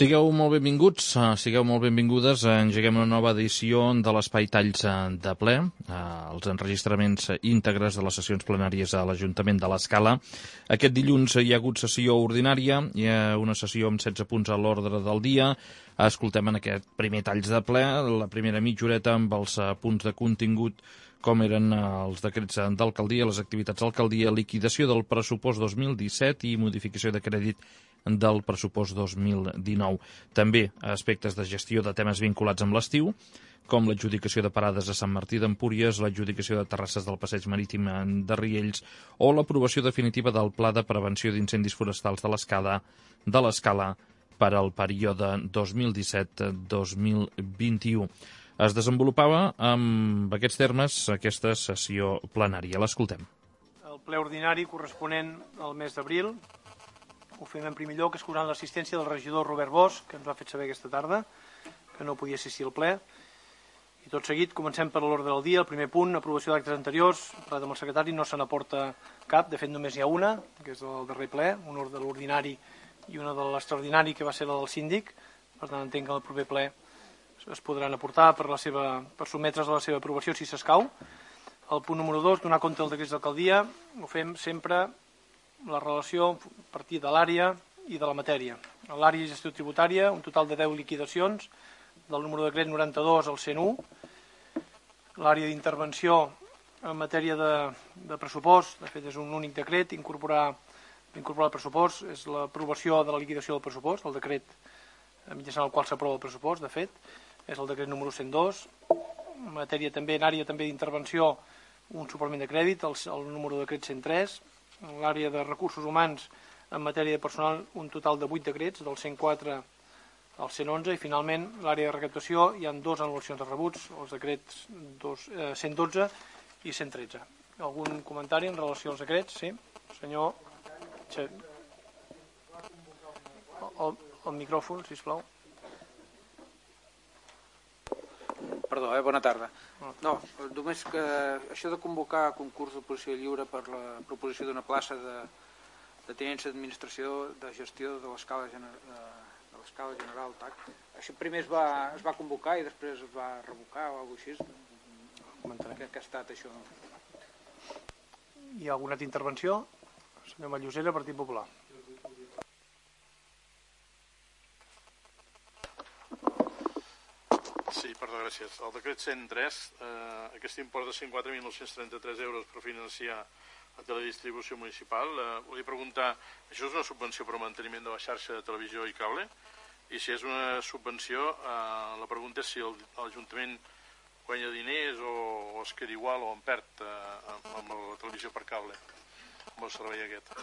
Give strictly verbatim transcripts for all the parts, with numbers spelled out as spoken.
Sigueu molt benvinguts, sigueu molt benvingudes. Engeguem una nova edició de l'Espai Talls de ple, els enregistraments íntegres de les sessions plenàries a l'Ajuntament de l'Escala. Aquest dilluns hi ha hagut sessió ordinària, hi ha una sessió amb setze punts a l'ordre del dia. Escoltem en aquest primer Talls de ple la primera mitja horeta amb els punts de contingut, com eren els decrets d'alcaldia, les activitats d'alcaldia, liquidació del pressupost dos mil disset i modificació de crèdit del pressupost dos mil dinou. També aspectes de gestió de temes vinculats amb l'estiu, com l'adjudicació de parades a Sant Martí d'Empúries, l'adjudicació de terrasses del passeig marítim de Riells o l'aprovació definitiva del Pla de Prevenció d'Incendis Forestals de l'Escala de l'Escala per al període dos mil disset dos mil vint-i-u. Es desenvolupava amb aquests termes aquesta sessió plenària. L'escoltem. El ple ordinari corresponent al mes d'abril ho fem en primer lloc escoltant l'assistència del regidor Robert Bosch, que ens ho ha fet saber aquesta tarda, que no podia assistir al ple. I tot seguit comencem per l'ordre del dia. El primer punt, aprovació d'actes anteriors. Parlat amb el secretari, no se n'aporta cap. De fet, només hi ha una, que és el darrer ple, un ordre de l'ordinari i una de l'extraordinari, que va ser la del síndic. Per tant, entenc que el proper ple es podran aportar per, la seva, per sotmetre's a la seva aprovació si s'escau. El punt número dos, donar compte del decret d'alcaldia. Ho fem sempre la relació a partir de l'àrea i de la matèria. A l'àrea de gestió tributària, un total de deu liquidacions, del número de decret noranta-dos al cent u. L'àrea d'intervenció en matèria de, de pressupost, de fet és un únic decret, incorporar, incorporar el pressupost, és l'aprovació de la liquidació del pressupost, el decret mitjançant el qual s'aprova el pressupost, de fet, és el decret número cent dos. En matèria també, en àrea també d'intervenció, un suplement de crèdit, el, el número de decret cent tres. En l'àrea de recursos humans, en matèria de personal, un total de vuit decrets, del cent quatre al cent onze, i finalment l'àrea de recaptació hi ha dues anul·lacions de rebuts, els decrets dos, eh, cent dotze i cent tretze. Algun comentari en relació als decrets? Sí, senyor... El, el micròfon, sisplau. Perdó, eh? Bona tarda. No, només que això de convocar concurs d'oposició lliure per la proposició d'una plaça de, de tinença d'administració de gestió de l'escala general, de l'escala general T A C, això primer es va, es va convocar i després es va revocar o alguna cosa així. Què ha estat això? Hi ha alguna altra intervenció? Senyor Mallosera, Partit Popular. Sí, perdó, gràcies. El decret cent tres, eh, aquest import de cent quatre mil nou-cents trenta-tres euros per financiar la teledistribució municipal. Eh, volia preguntar, això és una subvenció per al manteniment de la xarxa de televisió i cable? I si és una subvenció, eh, la pregunta és si l'Ajuntament guanya diners o, o es queda igual o en perd eh, amb la televisió per cable, amb el servei aquest.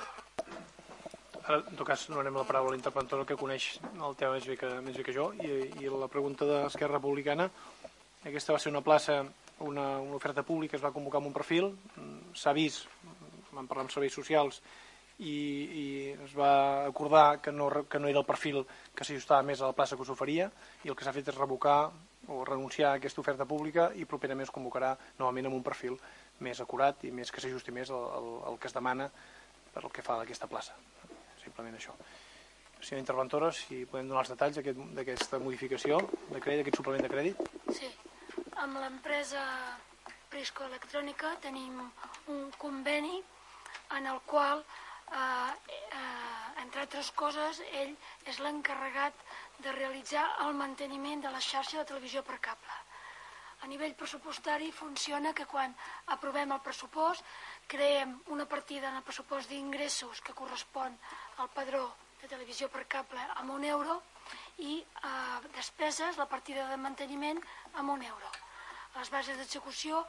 Ara, en tot cas, donarem la paraula a l'interventor que coneix el tema més bé que, més bé que jo, i, i la pregunta d'Esquerra Republicana. Aquesta va ser una plaça, una, una oferta pública, es va convocar amb un perfil, s'ha vist, vam parlar amb serveis socials, i, i es va acordar que no, que no era el perfil que s'ajustava més a la plaça que s'oferia, i el que s'ha fet és revocar o renunciar a aquesta oferta pública i properament es convocarà novament amb un perfil més acurat i més que s'ajusti més al, al, al que es demana per el que fa d'aquesta plaça. Simplement això. Senyora interventora, si podem donar els detalls d'aquesta modificació de crèdit, d'aquest suplement de crèdit. Sí, amb l'empresa Prisco Electrònica tenim un conveni en el qual, eh, eh, entre altres coses, ell és l'encarregat de realitzar el manteniment de la xarxa de televisió per cable. A nivell pressupostari funciona que quan aprovem el pressupost creem una partida en el pressupost d'ingressos que correspon al padró de televisió per cable amb un euro i eh, despeses, la partida de manteniment amb un euro. A les bases d'execució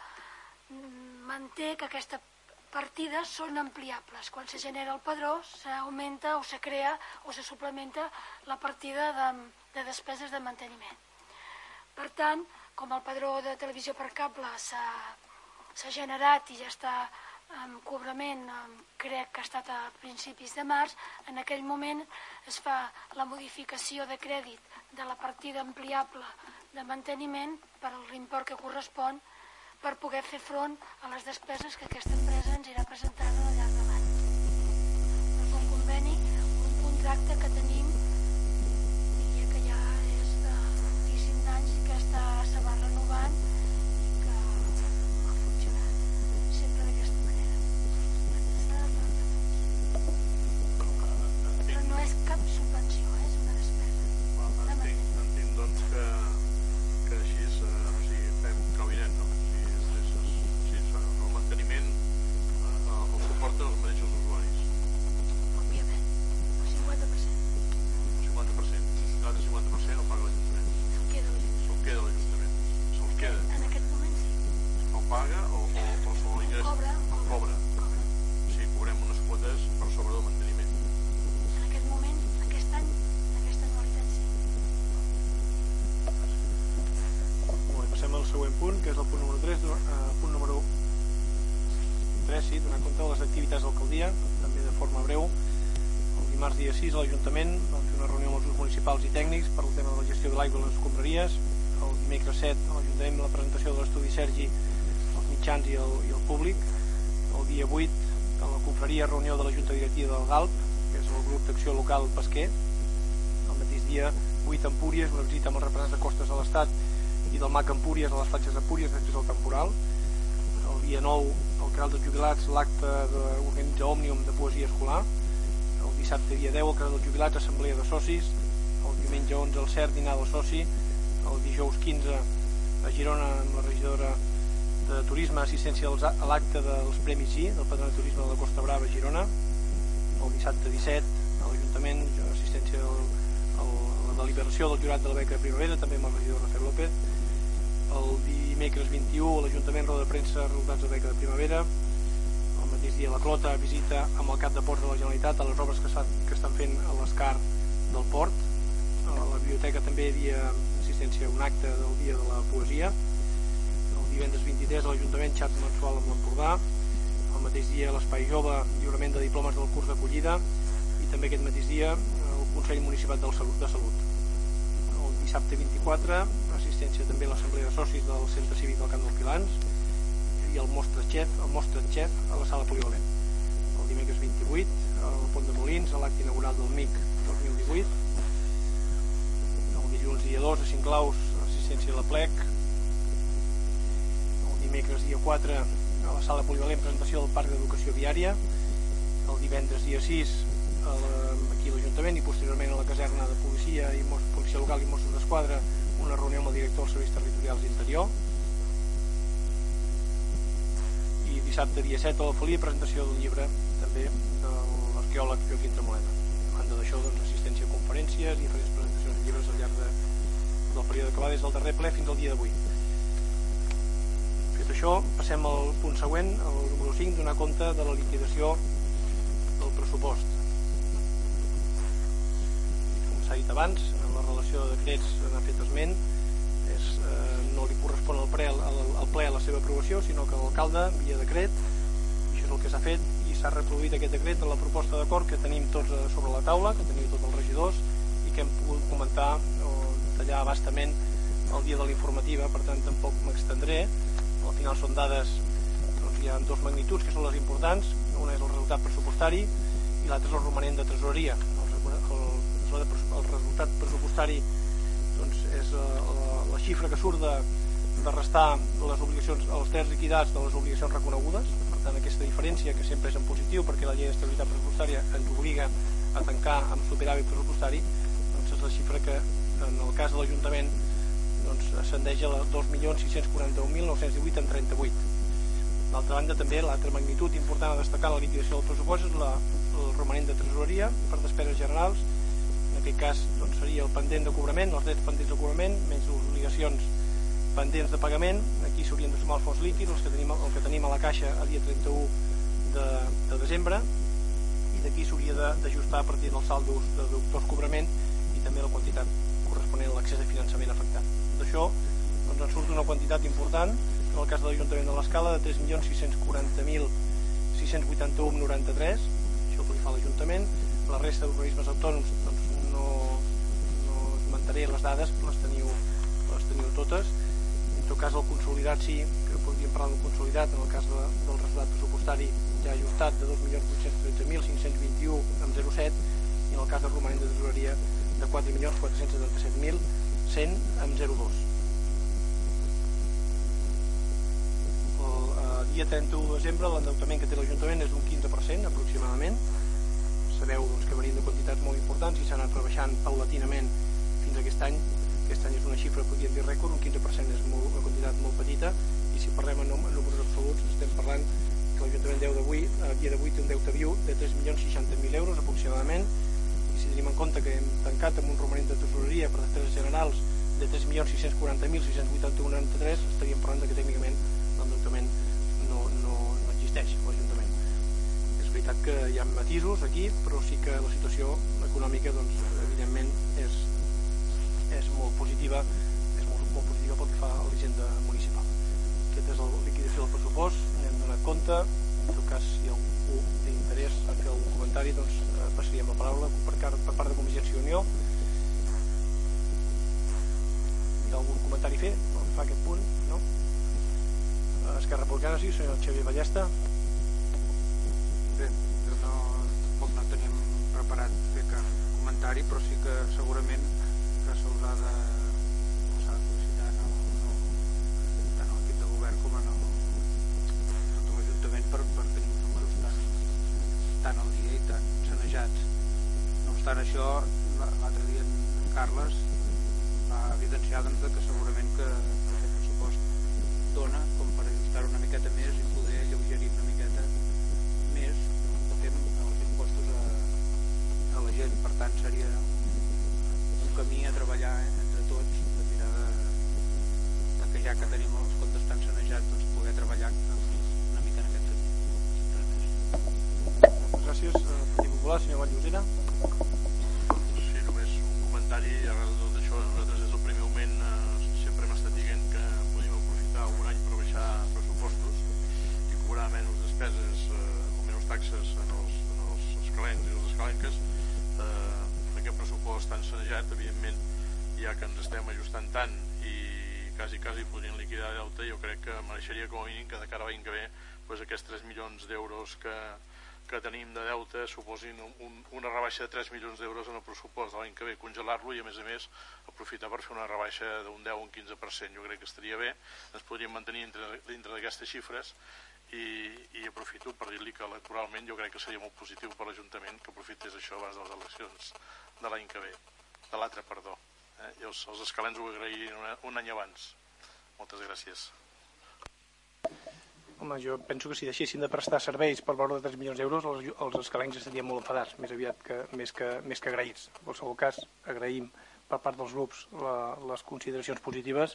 manté que aquesta partida són ampliables. Quan se genera el padró s'augmenta o se crea o se suplementa la partida de, de despeses de manteniment. Per tant, com el padró de televisió per cable s'ha generat i ja està en cobrament, crec que ha estat a principis de març, en aquell moment es fa la modificació de crèdit de la partida ampliable de manteniment per l'import que correspon per poder fer front a les despeses que aquesta empresa ens irà presentant al llarg de l'any. És un conveni, un contracte que tenim anys que està, se va renovant i que ha funcionat sempre d'aquesta manera. Però no és cap subvenció, eh? És una despesa. Entenc, entenc doncs que, que així és, o sigui, fem cabinet, no? O sigui, és, és, és, és, el manteniment eh, el suporten els mateixos usuaris. Òbviament, el cinquanta per cent. El cinquanta per cent. L'altre cinquanta per cent el paga l'Ajuntament. Se'l queda l'Ajuntament. Se'l queda l'Ajuntament. Se'l queda. En aquest moment sí. El paga o, o, o se'l ingressa? Cobra, El cobra. cobra. O sigui, cobrem unes quotes per sobre del manteniment. En aquest moment, aquest any, aquesta anualitat sí. Molt bé, passem al següent punt, que és el punt número tres, uh, punt número tres, sí, donar compte de les activitats d'alcaldia, també de forma breu. El dimarts dia sis a l'Ajuntament vam fer una reunió amb els grups municipals i tècnics per al tema de la gestió de l'aigua a les escombraries. El dimecres set a l'Ajuntament la presentació de l'estudi Sergi als mitjans i el, i el públic. El dia vuit a la confraria reunió de la Junta Directiva del GALP, que és el grup d'acció local pesquer. El mateix dia vuit a Empúries, una visita amb els representants de costes de l'Estat i del M A C Empúries a les platges d'Empúries després del temporal. El dia nou al Canal dels Jubilats l'acte d'organitza Òmnium de poesia escolar. El dissabte dia deu al Canal dels Jubilats assemblea de socis. El diumenge onze al CERT dinar del soci. El dijous quinze a Girona amb la regidora de Turisme assistència a l'acte dels Premis G del Patronat de Turisme de la Costa Brava a Girona. El dissabte disset a l'Ajuntament assistència al, al, a la deliberació del jurat de la beca de primavera també amb el regidor Rafael López. El dimecres vint-i-u a l'Ajuntament roda de premsa resultats de beca de primavera. El mateix dia la Clota visita amb el cap de ports de la Generalitat a les obres que, que estan fent a l'Escar del port. A la biblioteca també hi havia assistència a un acte del dia de la poesia. El divendres vint-i-tres a l'Ajuntament xat mensual amb l'Empordà. El mateix dia a l'Espai Jove lliurament de diplomes del curs d'acollida i també aquest mateix dia el Consell Municipal de Salut. El dissabte vint-i-quatre assistència també a l'Assemblea de Socis del Centre Cívic del Camp dels Pilans i el Mostre Chef, el Mostre Chef a la Sala Polivalent. El dimecres vint-i-vuit al Pont de Molins a l'acte inaugural del M I C dos mil divuit. El dilluns dia dos a Cinclaus assistència a la Plec. El dimecres dia quatre a la Sala Polivalent presentació del Parc d'Educació Viària. El divendres dia sis a la, aquí a l'Ajuntament i posteriorment a la caserna de policia i policia local i Mossos d'Esquadra una reunió amb el director dels serveis territorials d'interior. I dissabte dia set a l'Alfolí presentació d'un llibre també de l'arqueòleg Joaquim Tremolena. A banda d'això, doncs, assistència a conferències i diferents presentacions de llibres al llarg de, del període que va des del darrer ple fins al dia d'avui. Fet això, passem al punt següent, el número cinc, donar compte de la liquidació del pressupost. Com s'ha dit abans, en la relació de decrets n'ha fet esment, és, eh, no li correspon al ple, al, al ple la seva aprovació, sinó que l'alcalde, via decret, això és el que s'ha fet, i s'ha reproduït aquest decret en la proposta d'acord que tenim tots sobre la taula, que teniu tots els regidors, i que hem pogut comentar o detallar abastament el dia de la informativa, per tant tampoc m'extendré. Al final són dades, doncs hi ha dos magnituds que són les importants, una és el resultat pressupostari i l'altra és el romanent de tresoreria. El, el, el, el resultat pressupostari doncs, és la, la xifra que surt de, de restar les obligacions, els drets liquidats de les obligacions reconegudes. Per tant, aquesta diferència, que sempre és en positiu perquè la llei d'estabilitat pressupostària ens obliga a tancar amb superàvit pressupostari, doncs és la xifra que en el cas de l'Ajuntament doncs, ascendeix a dos milions sis-cents quaranta-un mil nou-cents divuit en trenta-vuit. D'altra banda, també l'altra magnitud important a destacar en la liquidació del pressupost és la, el romanent de tresoreria per despeses generals. En aquest cas doncs, seria el pendent de cobrament, els drets pendents de cobrament, menys les obligacions pendents de pagament. Aquí s'haurien de sumar els fons líquids, els que tenim, el que tenim a la caixa a dia trenta-u de, de desembre, i d'aquí s'hauria d'ajustar a partir dels saldos de deductors cobrament i també la quantitat corresponent a l'accés a finançament afectat. D'això doncs, en surt una quantitat important, en el cas de l'Ajuntament de l'Escala, de tres milions sis-cents quaranta mil sis-cents vuitanta-un coma noranta-tres, això que li fa l'Ajuntament. La resta d'organismes autònoms doncs, no, no esmentaré les dades, les teniu, les teniu totes. En tot cas, el consolidat sí, que podríem parlar del consolidat, en el cas de, del resultat pressupostari ja ajustat de dos milions vuit-cents tretze mil cinc-cents vint-i-un coma zero set i en el cas del romanent de tresoreria de quatre milions quatre-cents setanta-set mil cent amb zero coma dos. El dia trenta-u de desembre l'endeutament que té l'Ajuntament és d'un quinze per cent aproximadament. Sabeu doncs, que venien de quantitats molt importants i s'ha anat rebaixant paulatinament fins a aquest any. Aquest any és una xifra, podríem dir, rècord, un quinze per cent és molt, una quantitat molt petita, i si parlem en números absoluts estem parlant que l'Ajuntament d'avui, a dia d'avui té un deute viu de tres milions seixanta mil euros aproximadament, i si tenim en compte que hem tancat amb un romanent de tesoreria per despeses generals de tres milions sis-cents quaranta mil sis-cents vuitanta-un coma noranta-tres, estaríem parlant que tècnicament l'endeutament no, no, no existeix a l'Ajuntament. És veritat que hi ha matisos aquí, però sí que la situació econòmica, doncs, evidentment, és, és molt positiva, és molt, molt positiva pel que fa a l'agenda municipal. Aquesta és la liquidació del pressupost, n'hem donat compte. En tot cas, si algú té interès en fer algun comentari, doncs passaríem la paraula per, per part de Convergència i Unió. Hi ha algun comentari a fer? No fa aquest punt, no? Esquerra Republicana, sí, senyor Xavier Ballesta. Bé, no, tampoc no teníem preparat fer cap comentari, però sí que segurament que se'ls ha de s'ha de felicitar no, no, tant l'equip de govern com en el, tot l'Ajuntament per, per tenir uns números tan, tan al dia i tan sanejats. No obstant això, l'altre dia en Carles va evidenciar doncs, que segurament que aquest pressupost dona com per ajustar una miqueta més i poder alleugerir una miqueta més el que fem els impostos a, a la gent. Per tant, seria un camí a treballar eh, entre tots, de mirar de, de que ja que tenim els comptes tan sanejats, doncs poder treballar una mica en aquest camí. Moltes gràcies. Partit Popular, senyor Vallllosera. Sí, només un comentari arrel de tot això. Nosaltres des del primer moment eh, sempre hem estat dient que podíem aprofitar un any per baixar pressupostos i cobrar menys despeses eh, o menys taxes en els, en els escalencs i les escalenques. Eh, aquest pressupost tan sanejat, evidentment, ja que ens estem ajustant tant i quasi, quasi podrien liquidar deute, jo crec que mereixeria com a mínim que de cara a l'any que ve pues, aquests tres milions d'euros que, que tenim de deute suposin un, un, una rebaixa de tres milions d'euros en el pressupost de l'any que ve, congelar-lo i a més a més aprofitar per fer una rebaixa d'un deu o un quinze per cent. Jo crec que estaria bé, ens podríem mantenir dintre, dintre d'aquestes xifres i, i aprofito per dir-li que electoralment jo crec que seria molt positiu per l'Ajuntament que aprofités això abans de les eleccions de l'any que ve, de l'altre, perdó. Eh? I els, els escalents ho agrairien un, un any abans. Moltes gràcies. Home, jo penso que si deixessin de prestar serveis per valor de tres milions d'euros, els, els escalencs estarien molt enfadats, més aviat que, més que, més que agraïts. En qualsevol cas, agraïm per part dels grups la, les consideracions positives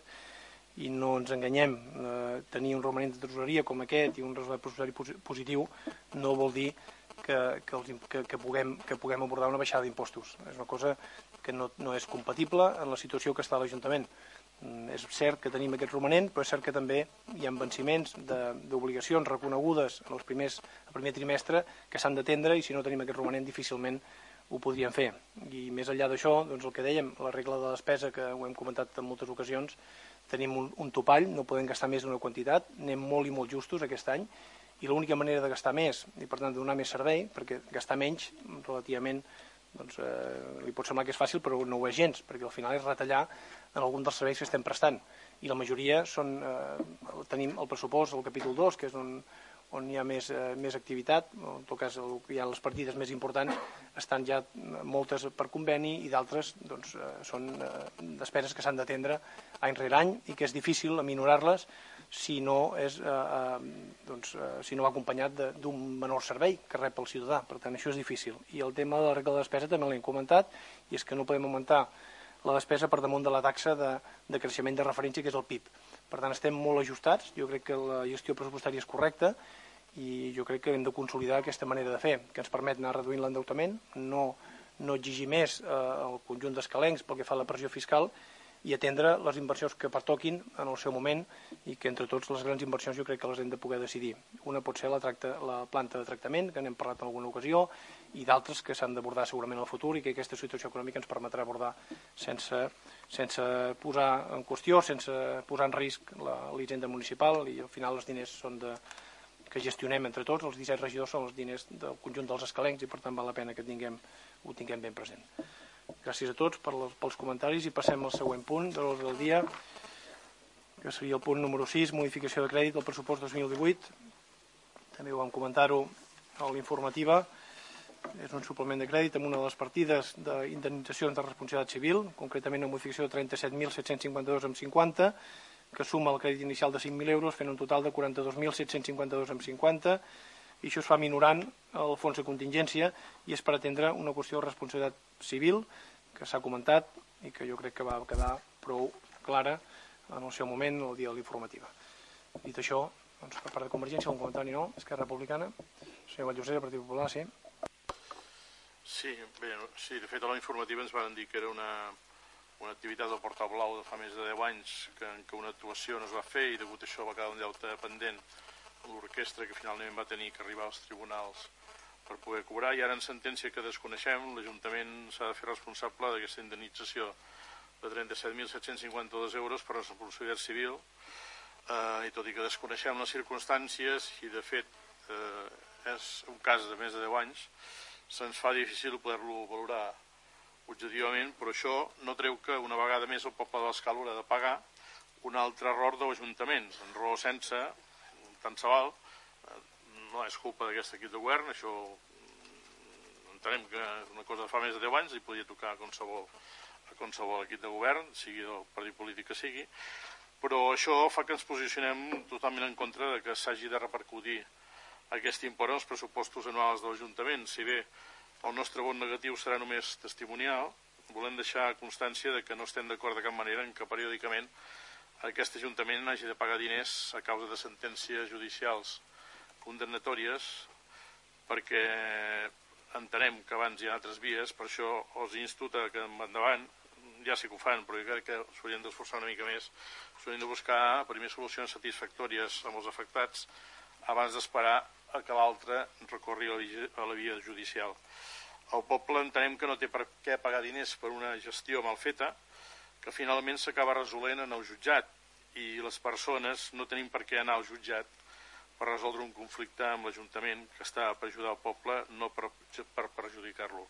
i no ens enganyem. Eh, tenir un romanent de tresoreria com aquest i un resultat pressupostari positiu no vol dir que, que, els, que, que, puguem, que puguem abordar una baixada d'impostos. És una cosa que no, no és compatible en la situació que està a l'Ajuntament. És cert que tenim aquest romanent, però és cert que també hi ha venciments d'obligacions reconegudes en els primers, el primer trimestre que s'han d'atendre i si no tenim aquest romanent difícilment ho podríem fer. I més enllà d'això, doncs el que dèiem, la regla de despesa, que ho hem comentat en moltes ocasions, tenim un, un topall, no podem gastar més d'una quantitat, anem molt i molt justos aquest any i l'única manera de gastar més i per tant de donar més servei, perquè gastar menys relativament doncs, eh, li pot semblar que és fàcil però no ho és gens, perquè al final és retallar en algun dels serveis que estem prestant i la majoria són, eh, tenim el pressupost, el capítol dos, que és on, on hi ha més, eh, més activitat, en tot cas el, hi ha les partides més importants, estan ja moltes per conveni i d'altres doncs, eh, són eh, despeses que s'han d'atendre any rere any i que és difícil aminorar-les si no, és, eh, eh, doncs, eh, si no va acompanyat d'un menor servei que rep el ciutadà. Per tant, això és difícil. I el tema de la regla de despesa també l'hem comentat, i és que no podem augmentar la despesa per damunt de la taxa de, de creixement de referència, que és el P I B. Per tant, estem molt ajustats, jo crec que la gestió pressupostària és correcta i jo crec que hem de consolidar aquesta manera de fer, que ens permet anar reduint l'endeutament, no, no exigir més eh, el conjunt d'escalencs pel que fa a la pressió fiscal i atendre les inversions que pertoquin en el seu moment i que entre tots les grans inversions jo crec que les hem de poder decidir. Una pot ser la, tracta, la planta de tractament, que n'hem parlat en alguna ocasió, i d'altres que s'han d'abordar segurament al futur i que aquesta situació econòmica ens permetrà abordar sense, sense posar en qüestió, sense posar en risc l'hisenda municipal i al final els diners són de, que gestionem entre tots, els disset regidors són els diners del conjunt dels escalencs i per tant val la pena que tinguem, ho tinguem ben present. Gràcies a tots pels comentaris i passem al següent punt de l'ordre del dia, que seria el punt número sis, modificació de crèdit del pressupost dos mil divuit. També ho vam comentar-ho a l'informativa. És un suplement de crèdit amb una de les partides d'indemnitzacions de responsabilitat civil, concretament una modificació de trenta-set mil set-cents cinquanta-dos coma cinquanta, que suma el crèdit inicial de cinc mil euros, fent un total de quaranta-dos mil set-cents cinquanta-dos coma cinquanta, i això es fa minorant el fons de contingència i és per atendre una qüestió de responsabilitat civil que s'ha comentat i que jo crec que va quedar prou clara en el seu moment el dia de l'informativa. Dit això, doncs, per part de Convergència, un comentari no, Esquerra Republicana, senyor Valldosera, Partit Popular, sí. Sí, bé, sí, de fet a la informativa ens van dir que era una, una activitat del Portal Blau de fa més de deu anys que, en què una actuació no es va fer i degut a això va quedar un deute pendent l'orquestra que finalment va tenir que arribar als tribunals per poder cobrar, i ara en sentència que desconeixem l'Ajuntament s'ha de fer responsable d'aquesta indemnització de trenta-set mil set-cents cinquanta-dos euros per responsabilitat civil, eh, i tot i que desconeixem les circumstàncies i de fet eh, és un cas de més de deu anys, se'ns fa difícil poder-lo valorar objectivament, però això no treu que una vegada més el poble de l'Escala haurà de pagar un altre error de l'Ajuntament, en raó sense, tant se val, no és culpa d'aquest equip de govern, això entenem que és una cosa de fa més de deu anys i podria tocar a qualsevol, a qualsevol equip de govern, sigui del partit polític que sigui, però això fa que ens posicionem totalment en contra de que s'hagi de repercutir aquest import en els pressupostos anuals de l'Ajuntament. Si bé el nostre vot negatiu serà només testimonial, volem deixar constància de que no estem d'acord de cap manera en que periòdicament aquest Ajuntament hagi de pagar diners a causa de sentències judicials condemnatòries, perquè entenem que abans hi ha altres vies, per això els insto que endavant, ja sé que ho fan, però jo crec que s'haurien d'esforçar una mica més, s'haurien de buscar primer solucions satisfactòries amb els afectats abans d'esperar a que l'altre recorri a la via judicial. El poble entenem que no té per què pagar diners per una gestió mal feta, que finalment s'acaba resolent en el jutjat, i les persones no tenim per què anar al jutjat per resoldre un conflicte amb l'Ajuntament que està per ajudar el poble, no per, per perjudicar-lo.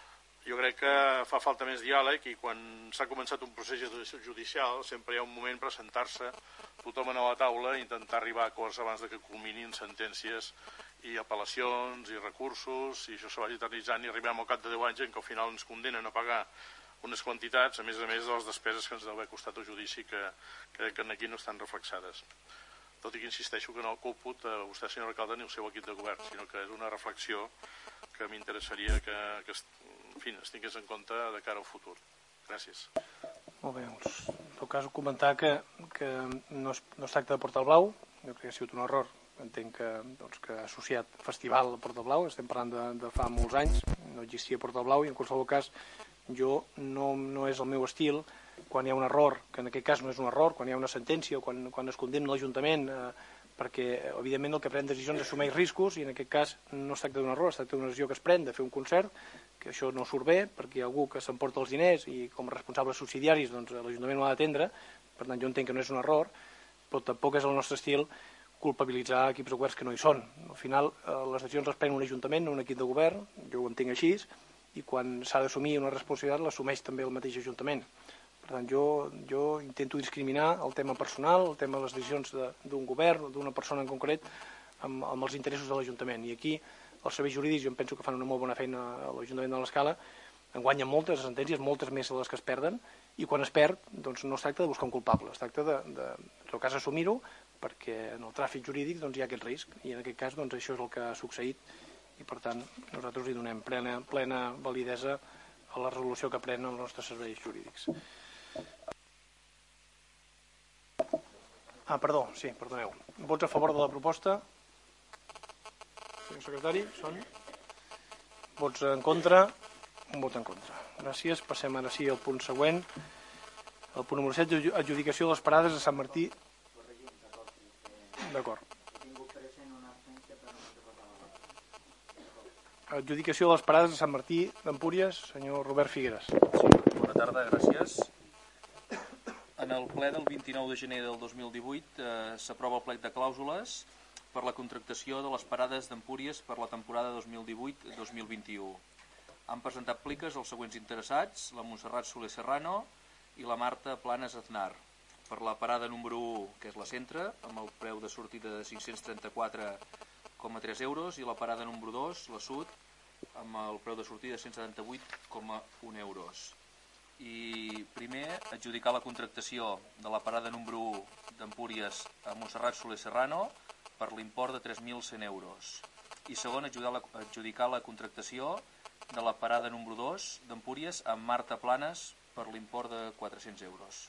Jo crec que fa falta més diàleg i quan s'ha començat un procés judicial sempre hi ha un moment per sentar-se tothom a la taula i intentar arribar a acords abans de que culminin sentències i apel·lacions i recursos i això se vagi eternitzant i arribem al cap de deu anys en què al final ens condenen a pagar unes quantitats, a més a més de les despeses que ens deu haver costat el judici que crec que aquí no estan reflexades. Tot i que insisteixo que no culpo a vostè, senyor alcalde, ni el seu equip de govern, sinó que és una reflexió que m'interessaria que, que en fi, es tingués en compte de cara al futur. Gràcies. Molt bé, doncs, en tot cas comentar que, que no, es, no es tracta de Portal Blau, jo crec que ha sigut un error, entenc que, doncs, que ha associat festival a Portal Blau, estem parlant de, de fa molts anys, no existia Portal Blau i en qualsevol cas jo no, no és el meu estil quan hi ha un error, que en aquest cas no és un error, quan hi ha una sentència o quan, quan es condemna l'Ajuntament, eh, perquè evidentment el que pren decisions assumeix riscos i en aquest cas no es tracta d'un error, es tracta d'una decisió que es pren de fer un concert, que això no surt bé perquè hi ha algú que s'emporta els diners i com a responsables subsidiaris doncs, l'Ajuntament ho ha d'atendre, per tant jo entenc que no és un error, però tampoc és el nostre estil culpabilitzar equips de govern que no hi són. Al final eh, les decisions les pren un Ajuntament, no un equip de govern, jo ho entenc així, i quan s'ha d'assumir una responsabilitat l'assumeix també el mateix Ajuntament. Per tant, jo, jo intento discriminar el tema personal, el tema de les decisions d'un govern o d'una persona en concret amb, amb els interessos de l'Ajuntament. I aquí els serveis jurídics jo em penso que fan una molt bona feina a l'Ajuntament de l'Escala, en guanyen moltes sentències, moltes més de les que es perden, i quan es perd doncs no es tracta de buscar un culpable, es tracta de, de en tot cas, assumir-ho, perquè en el tràfic jurídic doncs, hi ha aquest risc, i en aquest cas doncs, això és el que ha succeït, i per tant nosaltres hi donem plena, plena validesa a la resolució que prenen els nostres serveis jurídics. Ah, perdó, sí, perdoneu. Vots a favor de la proposta? Senyor secretari, són? Vots en contra? Un vot en contra. Gràcies. Passem ara sí al punt següent. El punt número set, adjudicació de les parades a Sant Martí. D'acord. Adjudicació de les parades a Sant Martí d'Empúries, senyor Robert Figueres. Sí, bona tarda, gràcies. En el ple del vint-i-nou de gener del dos mil divuit eh, s'aprova el plec de clàusules per la contractació de les parades d'Empúries per la temporada dos mil divuit dos mil vint-i-u. Han presentat pliques els següents interessats: la Montserrat Soler Serrano i la Marta Planes Aznar. Per la parada número u, que és la Centre, amb el preu de sortida de cinc-cents trenta-quatre coma tres euros, i la parada número dos, la Sud, amb el preu de sortida de cent setanta-vuit coma un euros. I primer, adjudicar la contractació de la parada número u d'Empúries a Montserrat Soler Serrano per l'import de tres mil cent euros. I segon, adjudicar la contractació de la parada número dos d'Empúries a Marta Planes per l'import de quatre-cents euros.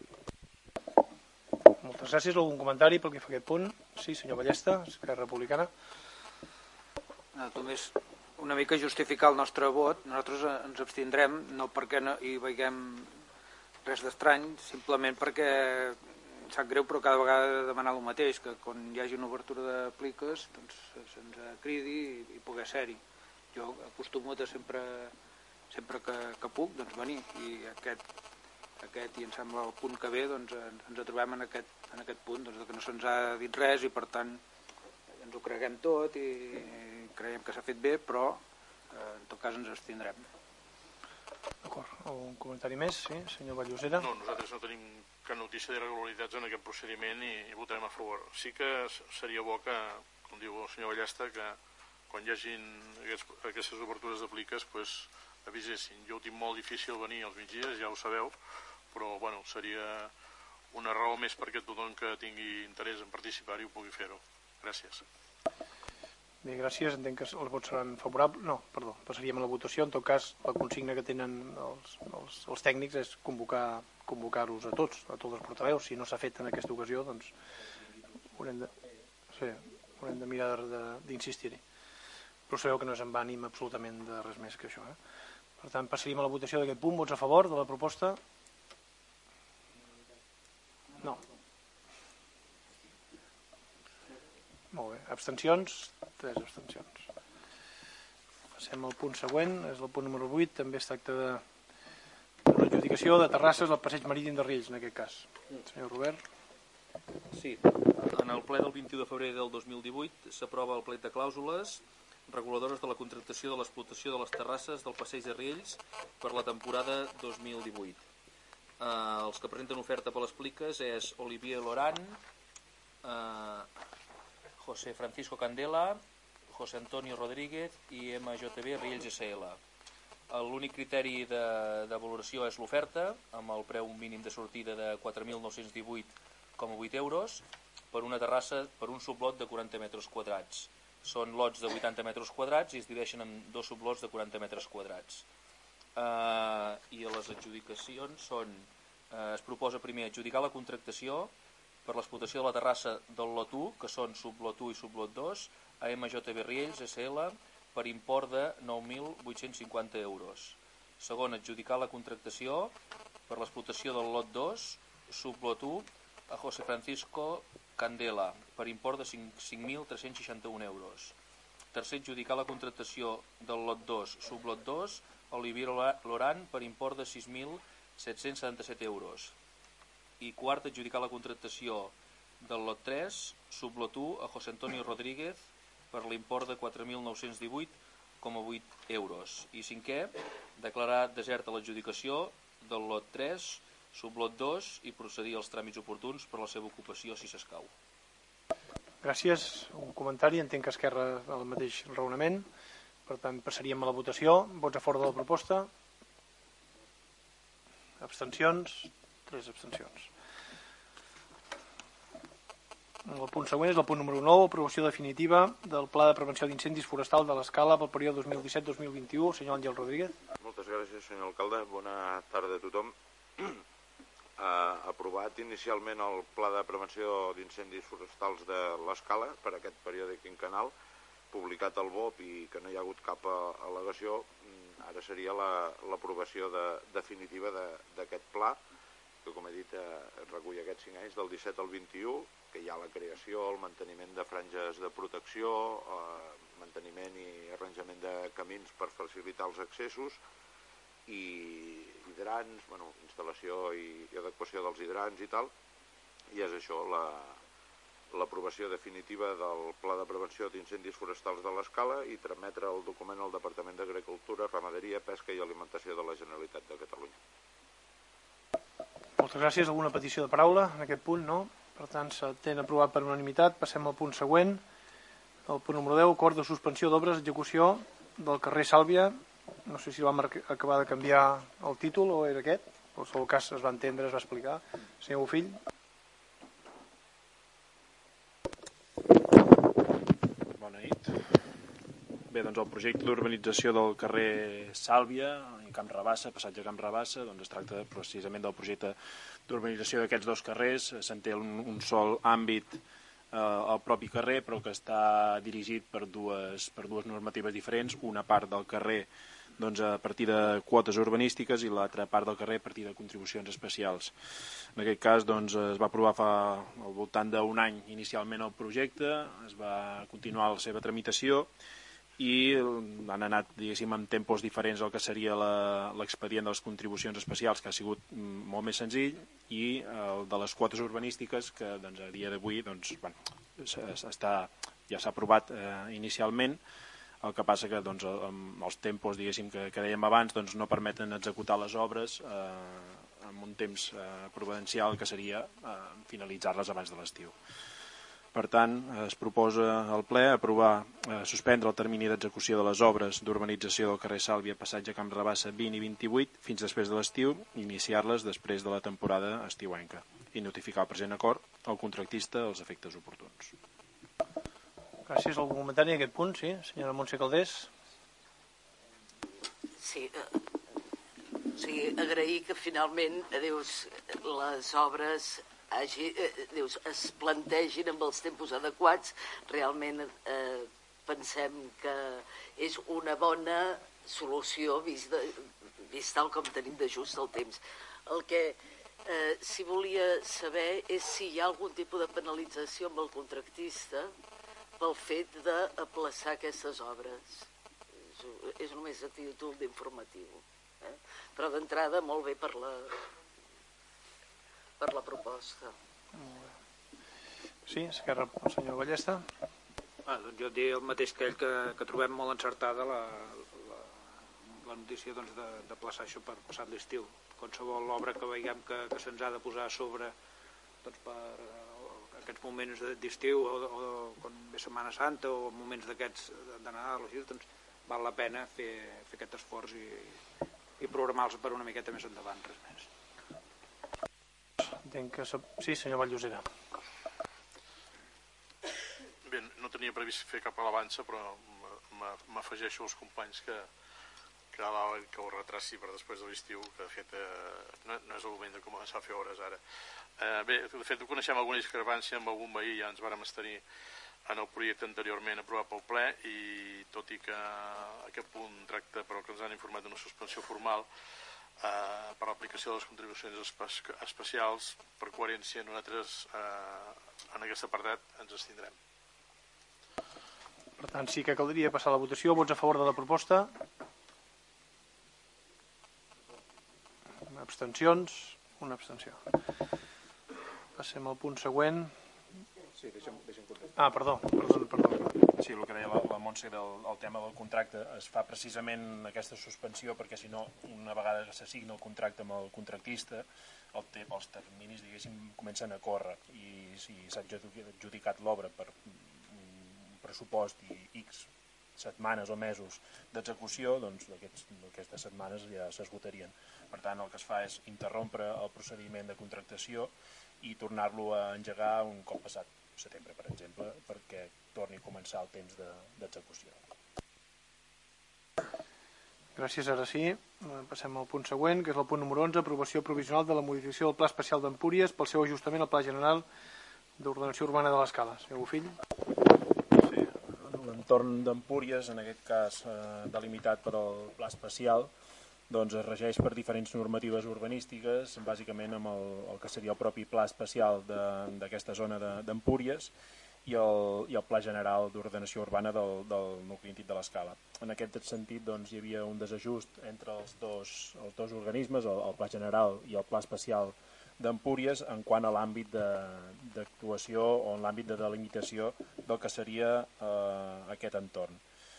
Moltes gràcies. Algun comentari pel que fa a aquest punt? Sí, senyor Ballesta, Esquerra Republicana. No, només una mica justificar el nostre vot. Nosaltres ens abstindrem, no perquè no hi veiem res d'estrany, simplement perquè sap greu, però cada vegada he de demanar el mateix, que quan hi hagi una obertura de pliques doncs se'ns cridi i, i poder ser-hi. Jo acostumo a sempre, sempre que, que puc doncs venir, i aquest, aquest i em sembla el punt que ve doncs, ens trobem en aquest, en aquest punt, doncs, que no se'ns ha dit res i per tant ens ho creguem tot i, i creiem que s'ha fet bé, però eh, en tot cas ens abstindrem. D'acord. Algun comentari més? Sí, senyor Vallosera. No, nosaltres no tenim cap notícia d'irregularitats en aquest procediment i, i votarem a favor. Sí que seria bo que, com diu el senyor Ballesta, que quan hi hagin aquests, aquestes obertures de pliques, pues, avisessin. Jo ho tinc molt difícil venir als migdies, ja ho sabeu, però bueno, seria una raó més perquè tothom que tingui interès en participar-hi ho pugui fer-ho. Gràcies. Bé, gràcies. Entenc que els vots seran favorables. No, perdó, passaríem a la votació. En tot cas, la consigna que tenen els, els, els tècnics és convocar, convocar-los a tots, a tots els portaveus. Si no s'ha fet en aquesta ocasió, doncs haurem de, sí, haurem de mirar d'insistir-hi. Però sabeu que no és en ànim absolutament de res més que això. Eh? Per tant, passaríem a la votació d'aquest punt. Vots a favor de la proposta? No. Molt bé. Abstencions? Tres abstencions. Passem al punt següent, és el punt número vuit, també es tracta de l'adjudicació de terrasses al passeig marítim de Riells, en aquest cas. Senyor Robert. Sí, en el ple del vint-i-u de febrer del dos mil divuit s'aprova el plec de clàusules reguladores de la contractació de l'explotació de les terrasses del passeig de Riells per la temporada dos mil divuit. Eh, els que presenten oferta per les pliques és Olivier Loran, eh, José Francisco Candela, José Antonio Rodríguez i M J B Riells S L. L'únic criteri de, de valoració és l'oferta, amb el preu mínim de sortida de quatre mil nou-cents divuit coma vuit euros per una terrassa per un sublot de quaranta metres quadrats. Són lots de vuitanta metres quadrats i es divideixen en dos sublots de quaranta metres quadrats. Uh, I a les adjudicacions són, uh, es proposa primer adjudicar la contractació per l'explotació de la terrassa del lot u, que són sublot u i sublot dos, a M J B Riells S L per import de nou mil vuit-cents cinquanta euros. Segon, adjudicar la contractació per l'explotació del lot dos, sublot u, a José Francisco Candela per import de cinc mil tres-cents seixanta-un euros. Tercer, adjudicar la contractació del lot dos, sublot dos, a Olivier Loran per import de sis mil set-cents setanta-set euros. I quart, adjudicar la contractació del lot tres, sublot u, a José Antonio Rodríguez per l'import de quatre mil nou-cents divuit coma vuit euros. I cinquè, declarar deserta l'adjudicació del lot tres, sublot dos i procedir als tràmits oportuns per a la seva ocupació si s'escau. Gràcies. Un comentari. Entenc que Esquerra el mateix raonament. Per tant, passaríem a la votació. Vots a favor de la proposta? Abstencions? Tres abstencions. El punt següent és el punt número nou, aprovació definitiva del Pla de Prevenció d'Incendis Forestal de l'Escala pel període dos mil disset dos mil vint-i-u. Senyor Àngel Rodríguez. Moltes gràcies, senyor alcalde. Bona tarda a tothom. Uh, aprovat inicialment el Pla de Prevenció d'Incendis Forestals de l'Escala per aquest període quinquennal, publicat al B O P i que no hi ha hagut cap al·legació. Ara seria l'aprovació la, de, definitiva d'aquest pla, que com he dit eh, recull aquests cinc anys, del disset al vint-i-u, que hi ha la creació, el manteniment de franges de protecció, eh, manteniment i arranjament de camins per facilitar els accessos, i hidrants, bueno, instal·lació i, i adequació dels hidrants i tal, i és això, la, l'aprovació definitiva del Pla de Prevenció d'Incendis Forestals de l'Escala i trametre el document al Departament d'Agricultura, Ramaderia, Pesca i Alimentació de la Generalitat de Catalunya. Moltes gràcies. Alguna petició de paraula en aquest punt? No? Per tant, s'entén aprovat per unanimitat. Passem al punt següent. El punt número deu, acord de suspensió d'obres d'execució del carrer Sàlvia. No sé si vam acabar de canviar el títol o era aquest. En qualsevol cas es va entendre, es va explicar. Senyor Bofill. Bona nit. Bé, doncs el projecte d'urbanització del carrer Sàlvia, en Camp Rabassa, passatge Camp Rabassa, doncs es tracta precisament del projecte d'urbanització d'aquests dos carrers. Se'n té un, un sol àmbit eh, al propi carrer, però que està dirigit per dues, per dues normatives diferents. Una part del carrer doncs, a partir de quotes urbanístiques i l'altra part del carrer a partir de contribucions especials. En aquest cas doncs, es va aprovar fa al voltant d'un any inicialment el projecte, es va continuar la seva tramitació i han anat, diguéssim, en tempos diferents el que seria l'expedient de les contribucions especials, que ha sigut molt més senzill, i el de les quotes urbanístiques, que doncs, a dia d'avui doncs, bueno, està, ja s'ha aprovat eh, inicialment. El que passa que doncs, amb els tempos diguéssim, que, que dèiem abans doncs, no permeten executar les obres eh, amb un temps eh, prudencial que seria eh, finalitzar-les abans de l'estiu. Per tant, es proposa al ple aprovar, eh, suspendre el termini d'execució de les obres d'urbanització del carrer Sàlvia, passatge Camp Rabassa vint i vint-i-vuit fins després de l'estiu i iniciar-les després de la temporada estiuenca i notificar el present acord al contractista als efectes oportuns. Gràcies. Algun comentari en aquest punt? Sí, senyora Montse Caldés. Sí, eh, o sigui, agrair que finalment dius, les obres hagi, eh, dius, es plantegin amb els tempos adequats. Realment eh, pensem que és una bona solució vist, de, vist tal com tenim de just el temps. El que eh, si volia saber és si hi ha algun tipus de penalització amb el contractista pel fet d'aplaçar aquestes obres. És, és només a títol d'informatiu. Eh? Però d'entrada molt bé per la, per la proposta. Sí, Esquerra, el senyor Ballesta. Ah, doncs jo diria el mateix que ell, que, que trobem molt encertada la, la, la notícia doncs, de, de plaçar això per passat l'estiu. Qualsevol obra que veiem que, que se'ns ha de posar a sobre doncs, per aquests moments d'estiu o, o quan ve Setmana Santa o moments d'aquests de Nadal, doncs val la pena fer, fer aquest esforç i, i programar-los per una miqueta més endavant, res més. Entenc que... Sí, senyor Valllosera. Bé, no tenia previst fer cap alabança, però m'afegeixo als companys que, que, que ho retraci per després de l'estiu, que de fet eh, no, no és el moment de començar a fer hores ara. Eh, bé, de fet, coneixem alguna discrepància amb algun veí, ja ens vàrem estar en el projecte anteriorment aprovat pel ple i tot i que aquest punt tracta, però que ens han informat d'una suspensió formal eh, per l'aplicació de les contribucions espe especials, per coherència nosaltres eh, en aquest apartat ens abstindrem. Per tant, sí que caldria passar la votació. Vots a favor de la proposta? Abstencions? Una abstenció. Passem al punt següent. Sí, deixa'm, deixa'm contestar. Ah, perdó, perdó, perdó. Sí, el que deia la, la Montse del el tema del contracte, es fa precisament aquesta suspensió perquè si no, una vegada que s'assigna el contracte amb el contractista, el te, els terminis, diguéssim, comencen a córrer i si s'ha adjudicat l'obra per un pressupost i X setmanes o mesos d'execució, doncs aquests, aquestes setmanes ja s'esgotarien. Per tant, el que es fa és interrompre el procediment de contractació i tornar-lo a engegar un cop passat setembre, per exemple, perquè torni a començar el temps d'execució. Gràcies, ara sí. Passem al punt següent, que és el punt número onze, aprovació provisional de la modificació del Pla Especial d'Empúries pel seu ajustament al Pla General d'Ordenació Urbana de l'Escala. Senyor Bofill. Sí, l'entorn d'Empúries, en aquest cas eh, delimitat per al Pla Especial, doncs es regeix per diferents normatives urbanístiques, bàsicament amb el, el que seria el propi pla especial d'aquesta zona d'Empúries i, el, i el Pla General d'Ordenació Urbana del, del nucli antic de l'Escala. En aquest sentit doncs, hi havia un desajust entre els dos, els dos organismes, el, el Pla General i el Pla Especial d'Empúries en quant a l'àmbit d'actuació o en l'àmbit de delimitació del que seria eh, aquest entorn.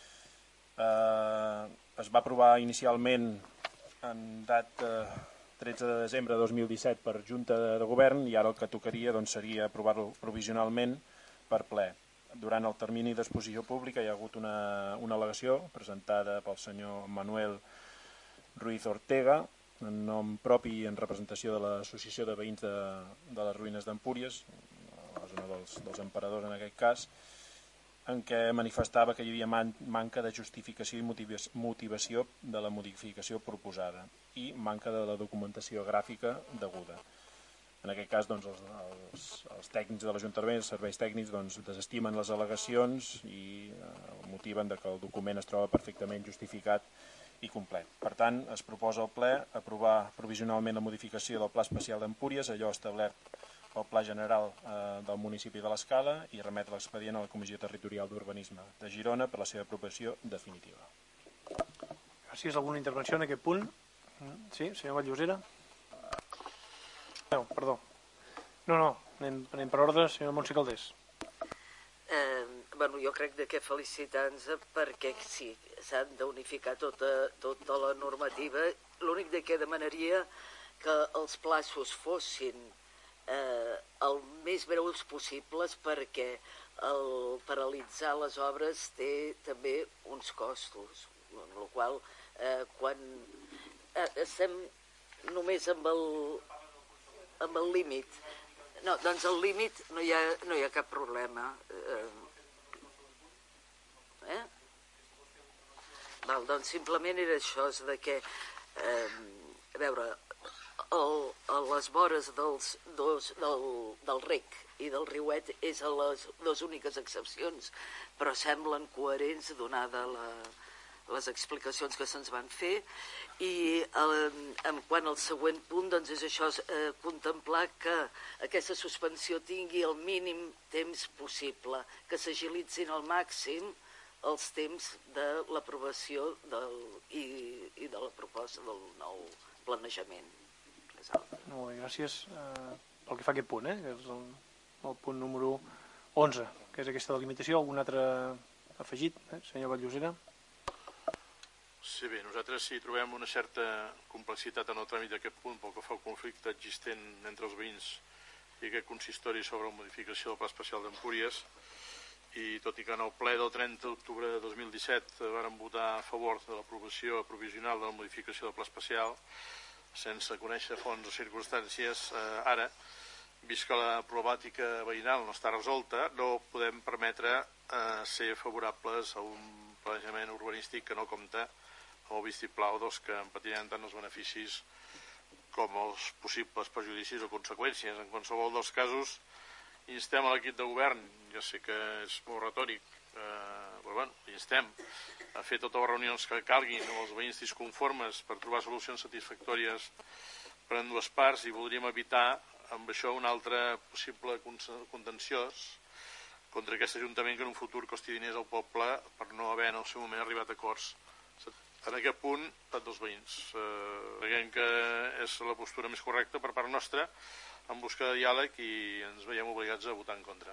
Eh, es va aprovar inicialment en data tretze de desembre de dos mil disset per Junta de Govern i ara el que tocaria doncs, seria aprovar-lo provisionalment per ple. Durant el termini d'exposició pública hi ha hagut una, una al·legació presentada pel senyor Manuel Ruiz Ortega en nom propi i en representació de l'Associació de Veïns de, de les Ruïnes d'Empúries, a la zona dels, dels emperadors en aquest cas, en què manifestava que hi havia man, manca de justificació i motivació de la modificació proposada i manca de la documentació gràfica deguda. En aquest cas, doncs, els, els, els tècnics de l'Ajuntament, els serveis tècnics, doncs, desestimen les al·legacions i eh, motiven de que el document es troba perfectament justificat i complet. Per tant, es proposa al ple aprovar provisionalment la modificació del Pla Especial d'Empúries, allò establert pel Pla General eh, del municipi de l'Escala i remetre l'expedient a la Comissió Territorial d'Urbanisme de Girona per la seva aprovació definitiva. Gràcies. Alguna intervenció en aquest punt? Sí, senyor Vallllosera? No, perdó. No, no, anem, anem per ordre. Senyor Montse Caldés. Eh, bueno, jo crec de què felicitar-nos perquè sí, s'han d'unificar tota, tota la normativa. L'únic de què demanaria que els plaços fossin eh, el més breus possibles perquè el paralitzar les obres té també uns costos, amb la qual eh, quan eh, estem només amb el, amb el límit, no, doncs el límit no hi ha, no hi ha cap problema. Eh, eh? Val, doncs simplement era això, és de que, eh, a veure, el, a les vores dels, dos, del, del rec i del riuet és a les dues úniques excepcions, però semblen coherents donada la, les explicacions que se'ns van fer. I eh, en quant al següent punt, doncs és això, eh, contemplar que aquesta suspensió tingui el mínim temps possible, que s'agilitzin al màxim els temps de l'aprovació i, i de la proposta del nou planejament. Molt bé, gràcies. Eh, pel que fa a aquest punt, eh, que és el, el punt número onze, que és aquesta delimitació. Algun altre afegit, eh, senyor Vallllosera? Sí, bé, nosaltres sí trobem una certa complexitat en el tràmit d'aquest punt pel que fa al conflicte existent entre els veïns i aquest consistori sobre la modificació del Pla Especial d'Empúries, i tot i que en el ple del trenta d'octubre de dos mil disset varen votar a favor de l'aprovació provisional de la modificació del Pla Especial, sense conèixer fons o circumstàncies, eh, ara, vist que la problemàtica veïnal no està resolta, no podem permetre eh, ser favorables a un planejament urbanístic que no compta amb el vistiplau dels que en patiran tant els beneficis com els possibles perjudicis o conseqüències. En qualsevol dels casos, instem a l'equip de govern, ja sé que és molt retòric, eh, però bueno, instem a fer totes les reunions que calguin amb els veïns disconformes per trobar solucions satisfactòries per a dues parts, i voldríem evitar amb això un altre possible contenciós contra aquest Ajuntament que en un futur costi diners al poble per no haver en el seu moment arribat a acords. En aquest punt, tant dels veïns. Eh, creiem que és la postura més correcta per part nostra en busca de diàleg i ens veiem obligats a votar en contra.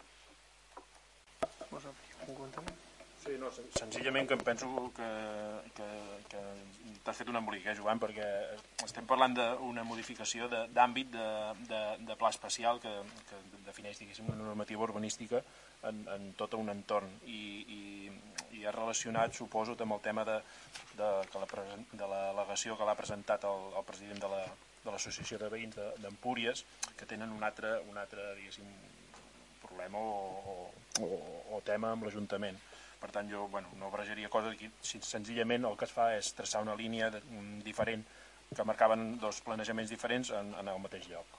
Sí, no, senzillament que em penso que, que, que t'has fet un embolic, eh, Joan, perquè estem parlant d'una modificació d'àmbit de, de, de pla especial que, que defineix, diguéssim, una normativa urbanística en, en tot un entorn i, i, i és relacionat, suposo, amb el tema de, de, que la, de l'al·legació que l'ha presentat el, el president de la, de l'Associació de Veïns d'Empúries, que tenen un altre, un altre diguéssim, problema o, o, o tema amb l'Ajuntament. Per tant, jo bueno, no barrejaria coses aquí. Senzillament el que es fa és traçar una línia de, un, diferent que marcaven dos planejaments diferents en, en el mateix lloc.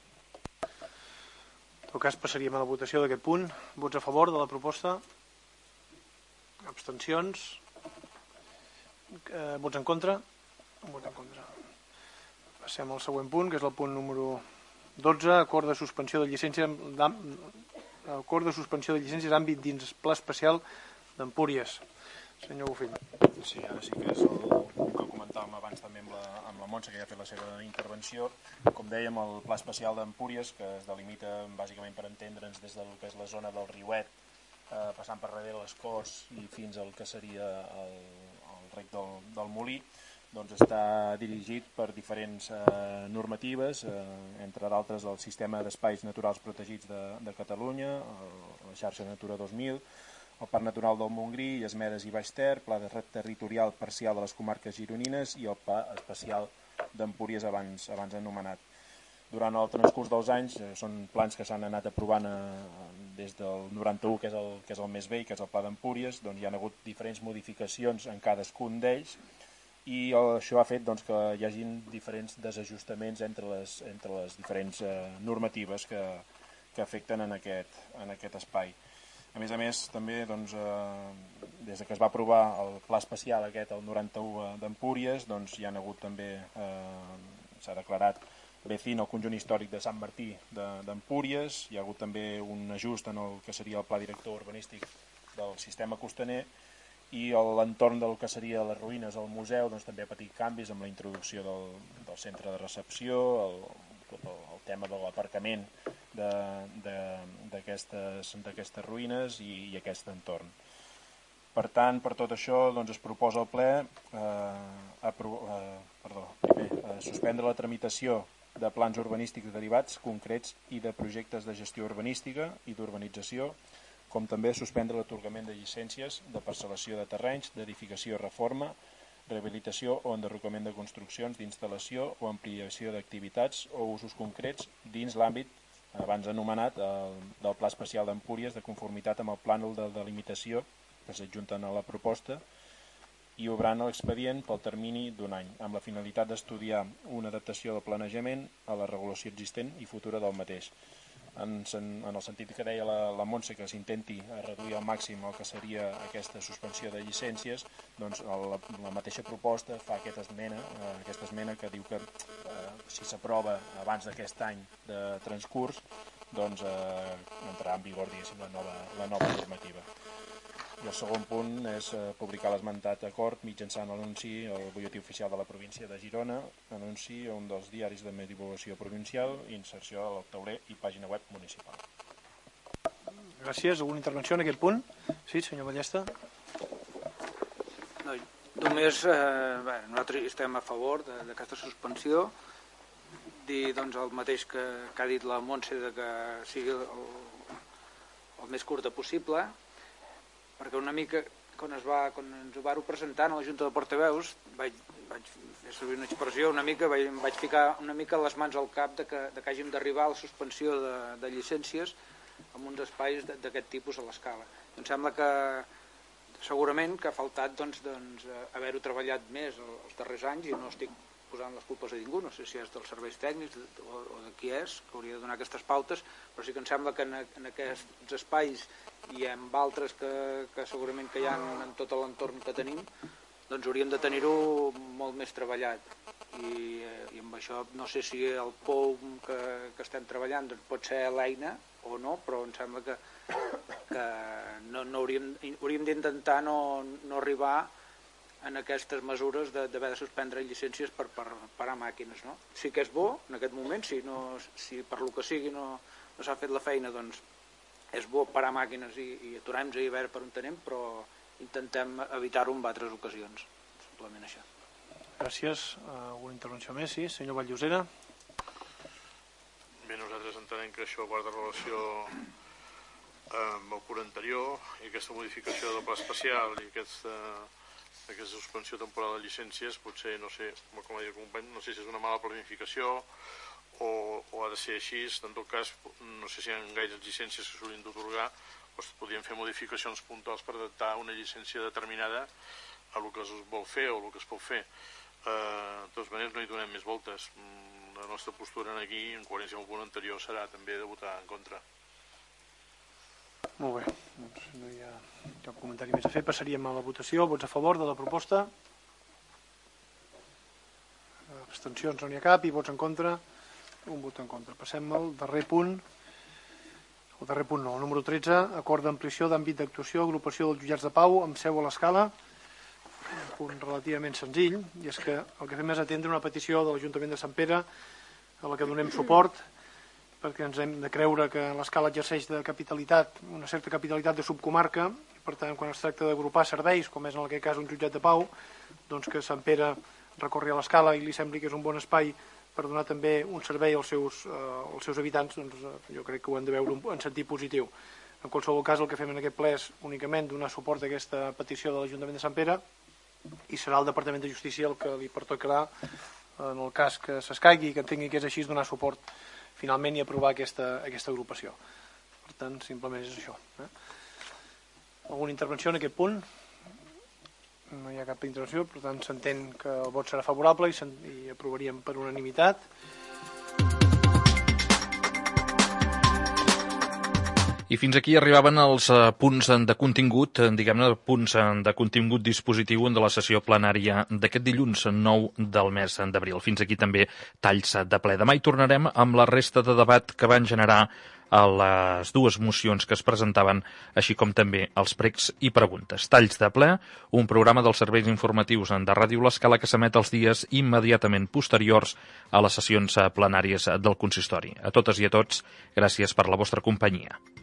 En tot cas, passaríem a la votació d'aquest punt. Vots a favor de la proposta? Abstencions? Eh, vots en contra? Vots en contra. Passem al següent punt, que és el punt número dotze, acord de suspensió de llicència acord de suspensió de llicències d'àmbit dins Pla Especial d'Empúries. Senyor Bofill. Sí, ara sí que és el, el que comentava comentàvem abans també amb la, amb la Montse, que ja ha fet la seva intervenció. Com dèiem, el Pla Especial d'Empúries, que es delimita bàsicament per entendre'ns des del que és la zona del Riuet, eh, passant per darrere les Corts i fins al que seria el, el rec del, del Molí, doncs està dirigit per diferents eh, normatives, eh, entre d'altres el Sistema d'Espais Naturals Protegits de, de Catalunya, el, la xarxa Natura dos mil, el Parc Natural del Montgrí, Lles-Medes i Baix Ter, Pla de Territorial Parcial de les Comarques Gironines i el Pla Especial d'Empúries abans, abans anomenat. Durant el transcurs dels anys eh, són plans que s'han anat aprovant eh, des del noranta-u, que és el, que és el més vell, que és el Pla d'Empúries, doncs hi ha hagut diferents modificacions en cadascun d'ells, i això ha fet doncs, que hi hagin diferents desajustaments entre les, entre les diferents eh, normatives que, que afecten en aquest, en aquest espai. A més a més, també, doncs, eh, des que es va aprovar el pla especial aquest, el noranta-u d'Empúries, doncs, hi ha hagut també, eh, s'ha declarat B C I N el conjunt històric de Sant Martí d'Empúries, hi ha hagut també un ajust en el que seria el pla director urbanístic del sistema costaner, i l'entorn del que seria les ruïnes, el museu, doncs, també ha patit canvis amb la introducció del, del centre de recepció, el, tot el, el tema de l'aparcament d'aquestes ruïnes i, i aquest entorn. Per tant, per tot això, doncs, es proposa al ple eh, apro, eh, perdó, primer, eh, suspendre la tramitació de plans urbanístics derivats concrets i de projectes de gestió urbanística i d'urbanització, com també suspendre l'atorgament de llicències de parcel·lació de terrenys, d'edificació i reforma, rehabilitació o enderrocament de construccions, d'instal·lació o ampliació d'activitats o usos concrets dins l'àmbit abans anomenat el, del Pla Especial d'Empúries de conformitat amb el plànol de delimitació que s'adjunten a la proposta i obrant l'expedient pel termini d'un any, amb la finalitat d'estudiar una adaptació del planejament a la regulació existent i futura del mateix. En, en el sentit que deia la, la Montse, que s'intenti reduir al màxim el que seria aquesta suspensió de llicències, doncs la, la mateixa proposta fa aquesta esmena, eh, aquesta esmena que diu que eh, si s'aprova abans d'aquest any de transcurs, doncs eh, entrarà en vigor, diguéssim, la nova, la nova normativa. I el segon punt és eh, publicar l'esmentat acord mitjançant l'anunci al butlletí oficial de la província de Girona, anunci a un dels diaris de divulgació provincial i inserció al tauler i pàgina web municipal. Gràcies. Alguna intervenció en aquest punt? Sí, senyor Ballesta. No, només eh, bé, nosaltres estem a favor d'aquesta suspensió, dir doncs, el mateix que, que ha dit la Montse, de que sigui el, el més curta possible, perquè una mica, quan, es va, quan ens ho vau presentar a la Junta de Portaveus, vaig, vaig fer servir una expressió, una mica, vaig, vaig ficar una mica les mans al cap de que, de que hàgim d'arribar a la suspensió de, de llicències en uns espais d'aquest tipus a l'escala. Em sembla que segurament que ha faltat doncs, doncs, haver-ho treballat més els darrers anys i no estic posant les culpes a ningú, no sé si és dels serveis tècnics o, o de qui és, que hauria de donar aquestes pautes, però sí que em sembla que en, en aquests espais i en altres que, que segurament que hi ha en tot l'entorn que tenim, doncs hauríem de tenir-ho molt més treballat. I, i amb això no sé si el P O U que, que estem treballant doncs pot ser l'eina o no, però em sembla que, que no, no hauríem, hauríem d'intentar no, no arribar en aquestes mesures d'haver de, de suspendre llicències per, per parar màquines. No? Sí que és bo, en aquest moment, si, no, si per lo que sigui no, no s'ha fet la feina, doncs és bo parar màquines i, i aturar-nos i veure per on tenim, però intentem evitar-ho en altres ocasions. Simplement això. Gràcies. Alguna intervenció més? Sí, senyor Vallllosera. Bé, nosaltres entenem que això guarda relació amb el punt anterior i aquesta modificació del pla especial i aquesta... aquesta suspensió temporal de llicències potser, no sé, com ha dit el company, no sé si és una mala planificació o, o ha de ser així. En tot cas, no sé si hi ha gaires llicències que s'haurien d'atorgar, doncs podríem fer modificacions puntuals per adaptar una llicència determinada a el que es vol fer o el que es pot fer. Eh, de totes maneres, no hi donem més voltes. La nostra postura aquí, en coherència amb el punt anterior, serà també de votar en contra. Molt bé, doncs no hi ha cap comentari més a fer. Passaríem a la votació. Vots a favor de la proposta? Abstencions no n'hi ha cap i vots en contra? Un vot en contra. Passem al darrer punt. El darrer punt no, el número tretze, acord d'ampliació d'àmbit d'actuació, agrupació dels jutjats de pau amb seu a l'Escala. un punt relativament senzill, i és que el que fem és atendre una petició de l'Ajuntament de Sant Pere a la que donem suport, perquè ens hem de creure que l'Escala exerceix de capitalitat, una certa capitalitat de subcomarca, i per tant, quan es tracta d'agrupar serveis, com és en aquest cas un jutjat de pau, doncs que Sant Pere recorri a l'Escala i li sembli que és un bon espai per donar també un servei als seus, eh, als seus habitants, doncs eh, jo crec que ho hem de veure en sentit positiu. En qualsevol cas, el que fem en aquest ple és únicament donar suport a aquesta petició de l'Ajuntament de Sant Pere i serà el Departament de Justícia el que li pertocarà, en el cas que s'escaigui i que entengui que és així, donar suport finalment i aprovar aquesta, aquesta agrupació. Per tant, simplement és això. Eh? Alguna intervenció en aquest punt? No hi ha cap intervenció, per tant s'entén que el vot serà favorable i, i aprovaríem per unanimitat. I fins aquí arribaven els uh, punts de contingut, diguem-ne, punts de contingut dispositiu de la sessió plenària d'aquest dilluns nou del mes d'abril. Fins aquí també talls de ple. Demà hi tornarem amb la resta de debat que van generar a les dues mocions que es presentaven, així com també els pregs i preguntes. Talls de ple, un programa dels serveis informatius de Ràdio L'Escala que s'emet els dies immediatament posteriors a les sessions plenàries del consistori. A totes i a tots, gràcies per la vostra companyia.